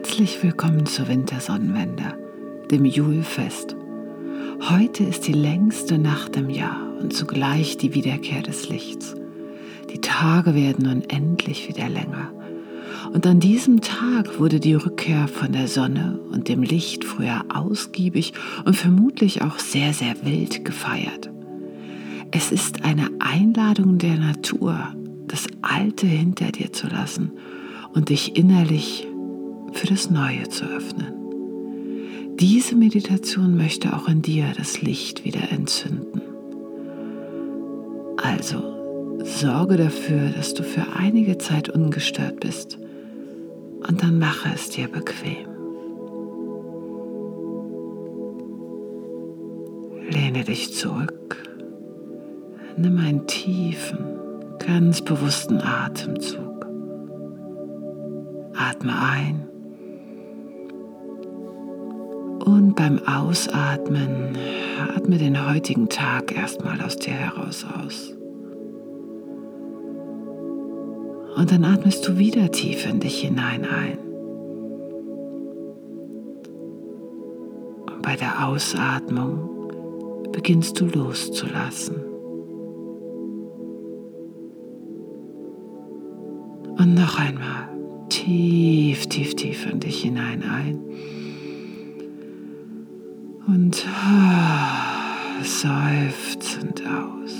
Herzlich willkommen zur Wintersonnenwende, dem Julfest. Heute ist die längste Nacht im Jahr und zugleich die Wiederkehr des Lichts. Die Tage werden nun endlich wieder länger. Und an diesem Tag wurde die Rückkehr von der Sonne und dem Licht früher ausgiebig und vermutlich auch sehr, sehr wild gefeiert. Es ist eine Einladung der Natur, das Alte hinter dir zu lassen und dich innerlich für das Neue zu öffnen. Diese Meditation möchte auch in dir das Licht wieder entzünden. Also sorge dafür, dass du für einige Zeit ungestört bist und dann mache es dir bequem. Lehne dich zurück, nimm einen tiefen, ganz bewussten Atemzug. Atme ein. Und beim Ausatmen, atme den heutigen Tag erstmal aus dir heraus aus. Und dann atmest du wieder tief in dich hinein ein. Und bei der Ausatmung beginnst du loszulassen. Und noch einmal tief, tief, tief in dich hinein ein. Und seufzend aus.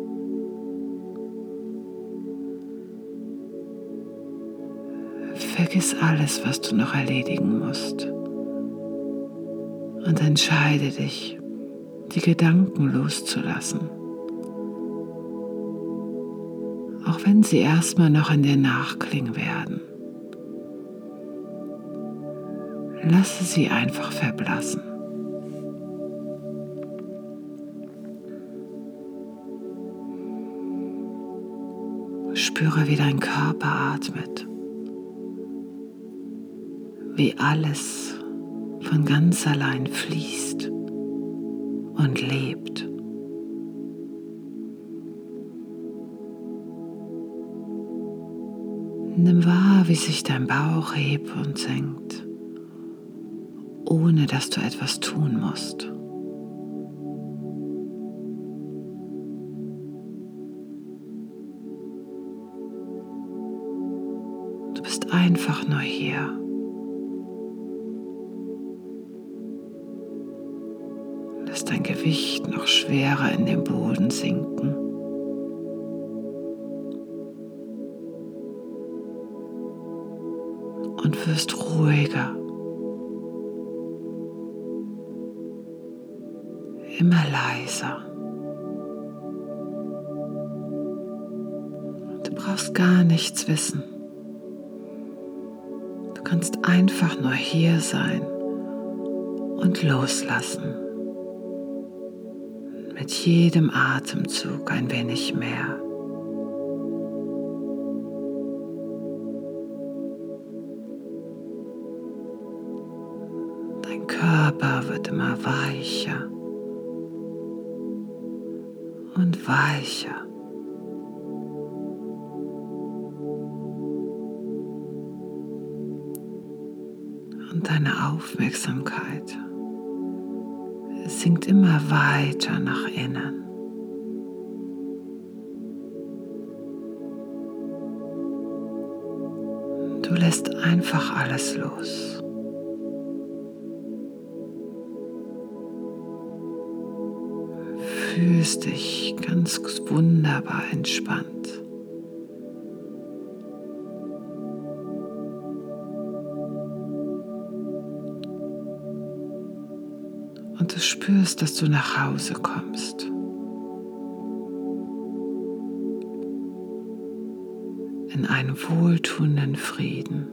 Vergiss alles, was du noch erledigen musst. Und entscheide dich, die Gedanken loszulassen. Auch wenn sie erstmal noch in dir nachklingen werden. Lasse sie einfach verblassen. Spüre, wie dein Körper atmet, wie alles von ganz allein fließt und lebt. Nimm wahr, wie sich dein Bauch hebt und senkt, ohne dass du etwas tun musst. Du bist einfach nur hier. Lass dein Gewicht noch schwerer in den Boden sinken. Und wirst ruhiger. Immer leiser. Du brauchst gar nichts wissen. Du kannst einfach nur hier sein und loslassen. Mit jedem Atemzug ein wenig mehr. Dein Körper wird immer weicher und weicher. Und deine Aufmerksamkeit sinkt immer weiter nach innen. Du lässt einfach alles los. Fühlst dich ganz wunderbar entspannt. Und du spürst, dass du nach Hause kommst. In einen wohltuenden Frieden.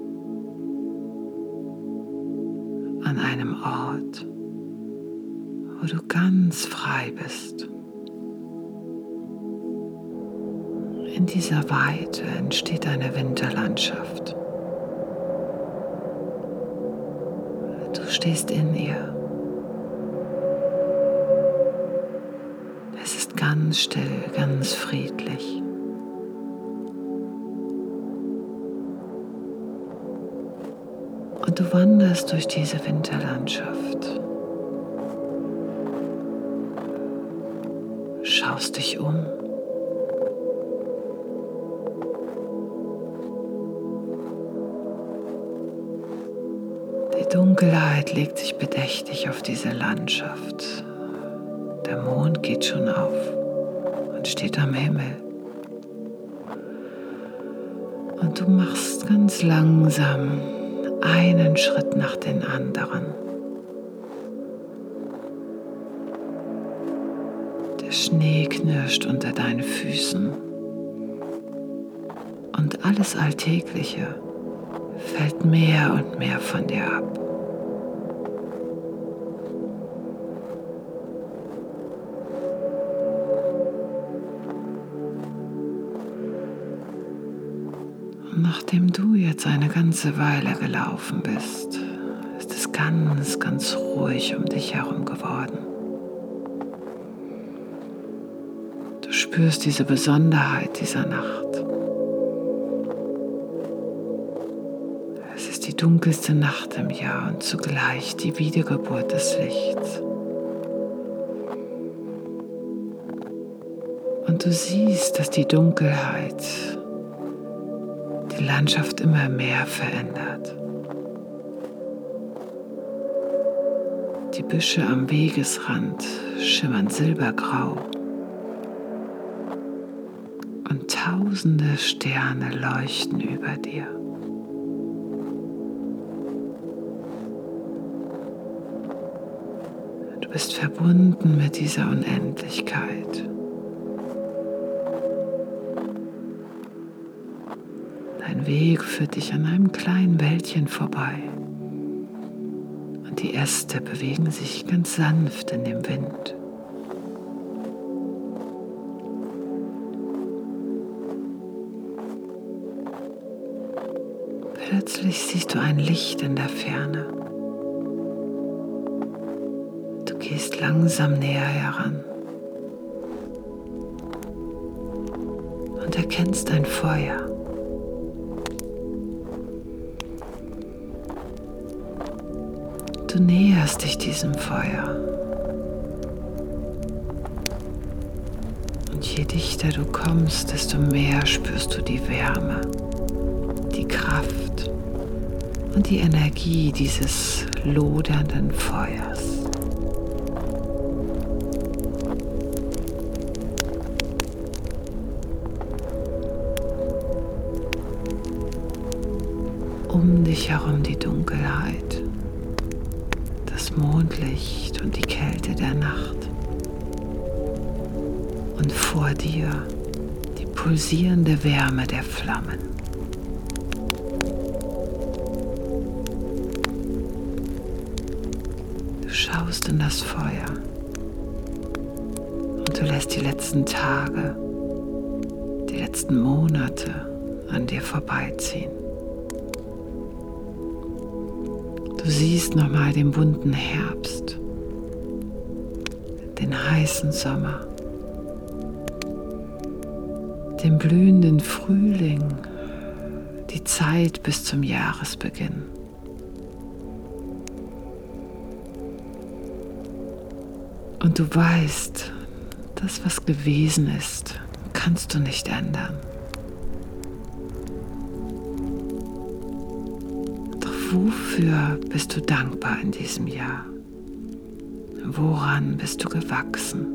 An einem Ort, wo du ganz frei bist. In dieser Weite entsteht eine Winterlandschaft. Du stehst in ihr. Es ist ganz still, ganz friedlich. Und du wanderst durch diese Winterlandschaft. Schaust dich um. Die Dunkelheit legt sich bedächtig auf diese Landschaft. Der Mond geht schon auf und steht am Himmel. Und du machst ganz langsam einen Schritt nach dem anderen. Der Schnee knirscht unter deinen Füßen und alles Alltägliche fällt mehr und mehr von dir ab. Und nachdem du jetzt eine ganze Weile gelaufen bist, ist es ganz, ganz ruhig um dich herum geworden. Du spürst diese Besonderheit dieser Nacht. Es ist die dunkelste Nacht im Jahr und zugleich die Wiedergeburt des Lichts. Und du siehst, dass die Dunkelheit die Landschaft immer mehr verändert. Die Büsche am Wegesrand schimmern silbergrau und tausende Sterne leuchten über dir. Du bist verbunden mit dieser Unendlichkeit. Dein Weg führt dich an einem kleinen Wäldchen vorbei und die Äste bewegen sich ganz sanft in dem Wind. Plötzlich siehst du ein Licht in der Ferne. Du gehst langsam näher heran und erkennst ein Feuer. Du näherst dich diesem Feuer. Und je dichter du kommst, desto mehr spürst du die Wärme, die Kraft und die Energie dieses lodernden Feuers. Um dich herum die Dunkelheit, das Mondlicht und die Kälte der Nacht. Und vor dir die pulsierende Wärme der Flammen. Du schaust in das Feuer und du lässt die letzten Tage, die letzten Monate an dir vorbeiziehen. Du siehst nochmal den bunten Herbst, den heißen Sommer, den blühenden Frühling, die Zeit bis zum Jahresbeginn. Und du weißt, das, was gewesen ist, kannst du nicht ändern. Wofür bist du dankbar in diesem Jahr? Woran bist du gewachsen?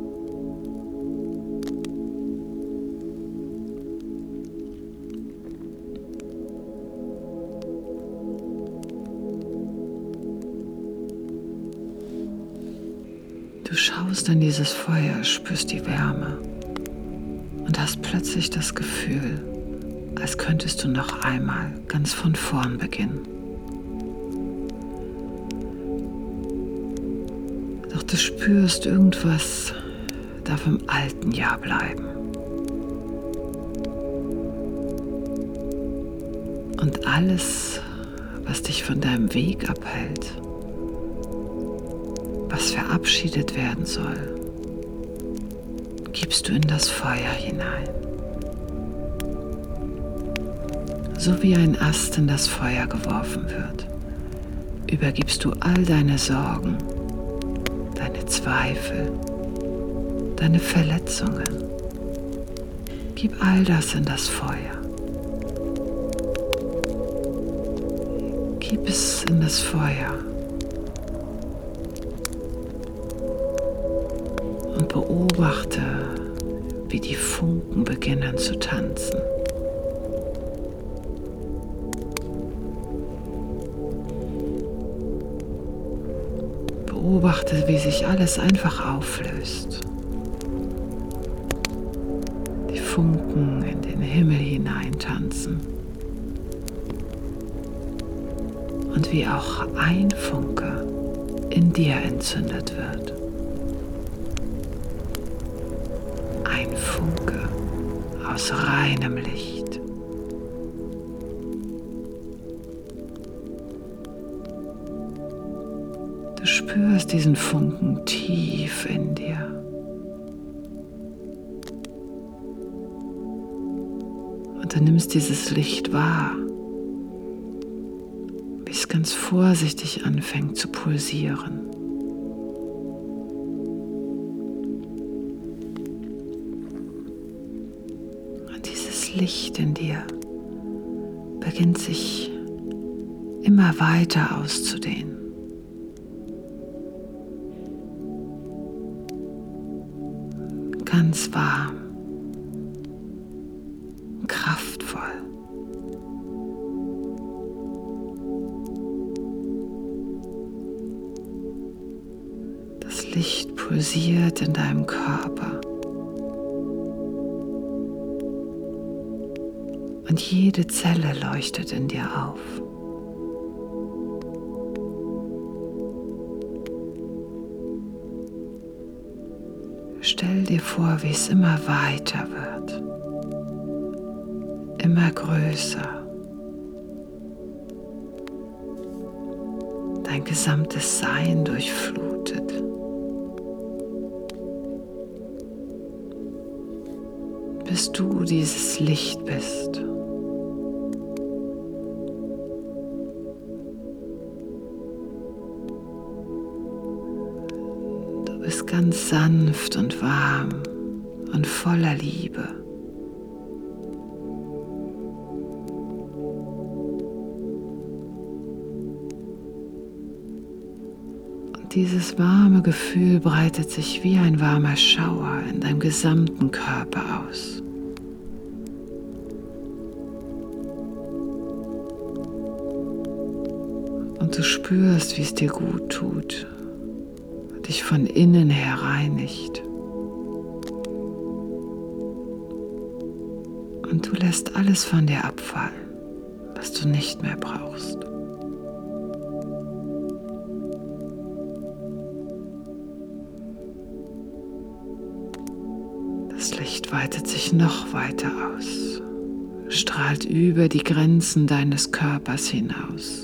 Du schaust in dieses Feuer, spürst die Wärme und hast plötzlich das Gefühl, als könntest du noch einmal ganz von vorn beginnen. Doch du spürst, irgendwas darf im alten Jahr bleiben. Und alles, was dich von deinem Weg abhält, was verabschiedet werden soll, gibst du in das Feuer hinein. So wie ein Ast in das Feuer geworfen wird, übergibst du all deine Sorgen, deine Zweifel, deine Verletzungen. Gib all das in das Feuer. Gib es in das Feuer und beobachte, wie die Funken beginnen zu tanzen. Beobachte, wie sich alles einfach auflöst. Die Funken in den Himmel hineintanzen. Und wie auch ein Funke in dir entzündet wird. Ein Funke aus reinem Licht. Du spürst diesen Funken tief in dir. Und du nimmst dieses Licht wahr, wie es ganz vorsichtig anfängt zu pulsieren. Und dieses Licht in dir beginnt sich immer weiter auszudehnen. Ganz warm, kraftvoll. Das Licht pulsiert in deinem Körper. Und jede Zelle leuchtet in dir auf. Stell dir vor, wie es immer weiter wird, immer größer. Dein gesamtes Sein durchflutet. Bis du dieses Licht bist. Du bist ganz sanft und warm und voller Liebe. Und dieses warme Gefühl breitet sich wie ein warmer Schauer in deinem gesamten Körper aus. Und du spürst, wie es dir gut tut, dich von innen her reinigt. Und du lässt alles von dir abfallen, was du nicht mehr brauchst. Das Licht weitet sich noch weiter aus, strahlt über die Grenzen deines Körpers hinaus.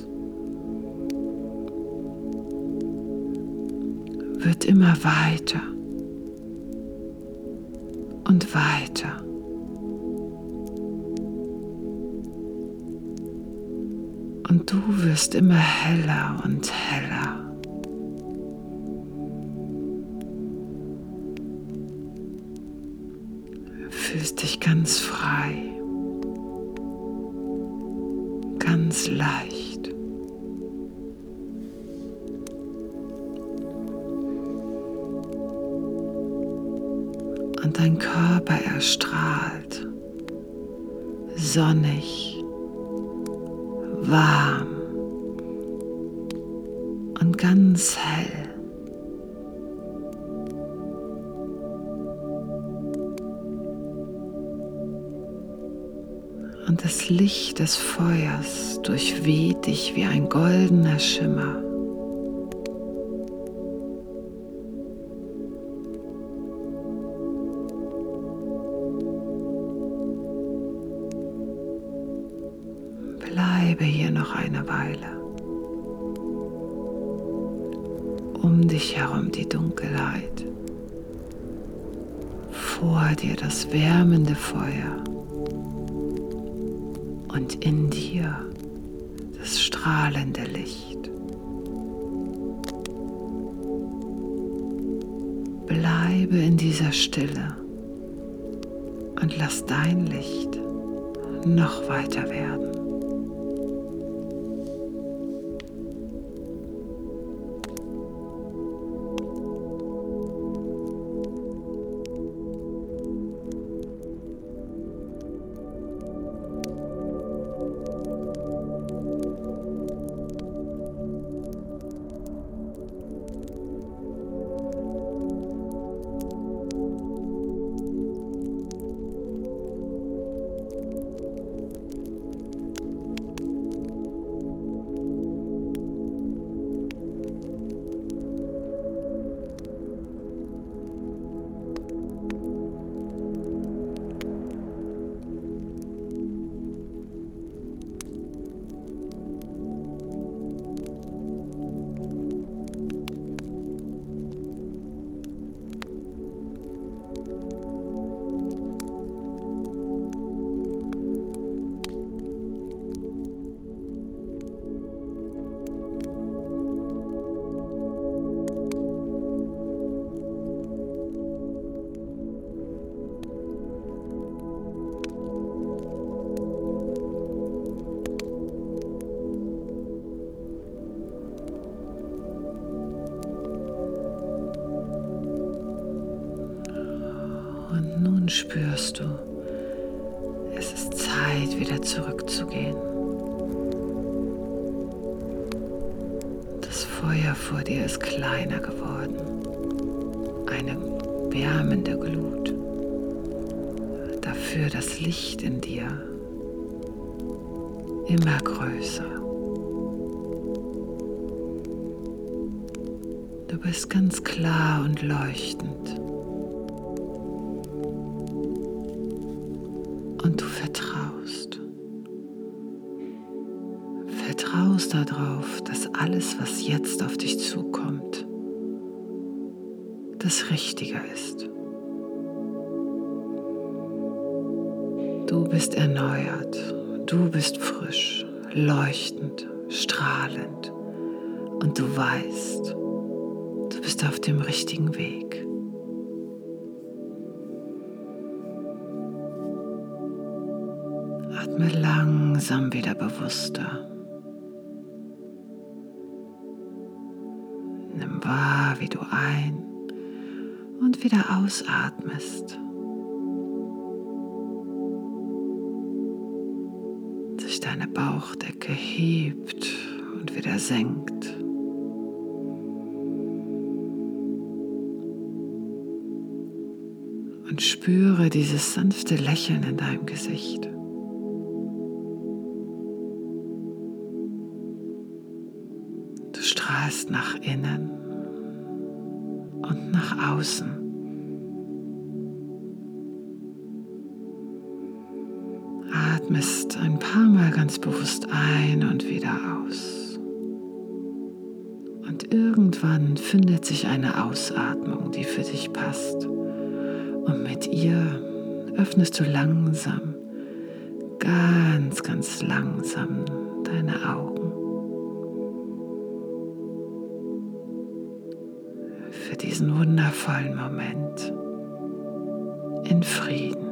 Wird immer weiter und weiter. Und du wirst immer heller und heller. Du fühlst dich ganz frei, ganz leicht. Und dein Körper erstrahlt, sonnig, warm und ganz hell. Und das Licht des Feuers durchweht dich wie ein goldener Schimmer. Bleibe hier noch eine Weile. Um dich herum die Dunkelheit. Vor dir das wärmende Feuer. Und in dir das strahlende Licht. Bleibe in dieser Stille und lass dein Licht noch weiter werden. Und nun spürst du, es ist Zeit, wieder zurückzugehen. Das Feuer vor dir ist kleiner geworden. Eine wärmende Glut. Dafür das Licht in dir immer größer. Du bist ganz klar und leuchtend. Und du vertraust. Vertraust darauf, dass alles, was jetzt auf dich zukommt, das Richtige ist. Du bist erneuert, du bist frisch, leuchtend, strahlend und du weißt, du bist auf dem richtigen Weg. Atme langsam wieder bewusster. Nimm wahr, wie du ein- und wieder ausatmest. Sich deine Bauchdecke hebt und wieder senkt. Und spüre dieses sanfte Lächeln in deinem Gesicht. Du strahlst nach innen und nach außen. Atmest ein paar Mal ganz bewusst ein und wieder aus. Und irgendwann findet sich eine Ausatmung, die für dich passt. Und mit ihr öffnest du langsam, ganz, ganz langsam deine Augen. Für diesen wundervollen Moment in Frieden.